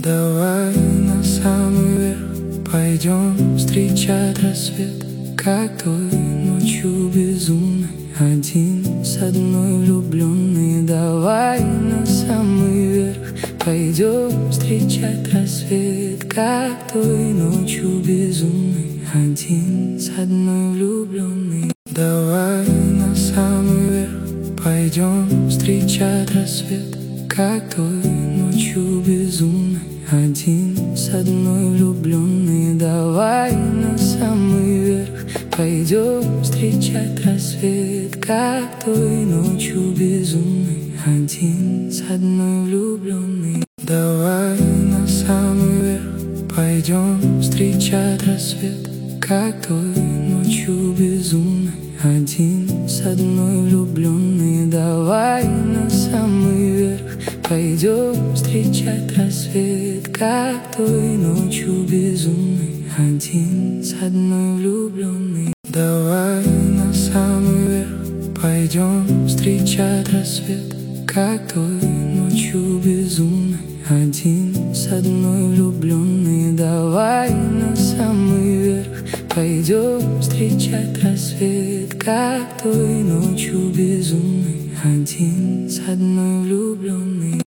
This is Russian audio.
Давай на самый верх пойдем встречать рассвет, как той ночью безумной, один с одной влюбленный. Давай на самый верх пойдем встречать рассвет, как той ночью безумной, один с одной влюбленный. Давай на самый верх пойдем встречать рассвет, как той ночью безумной, один с одной влюбленный. Давай на самый верх пойдем встречать рассвет, как той ночью безумной, один с одной влюбленный. Давай на самый верх пойдем встречать рассвет, как той ночью безумной, один с одной влюбленный. Давай на самый верх пойдем встречать рассвет, как той ночью безумной, один с одной влюбленный. Давай на самый верх пойдем встречать рассвет, как той ночью безумной, один с одной влюбленный. Давай на самый верх пойдем встречать рассвет, как той ночью безумной, один с одной влюбленный.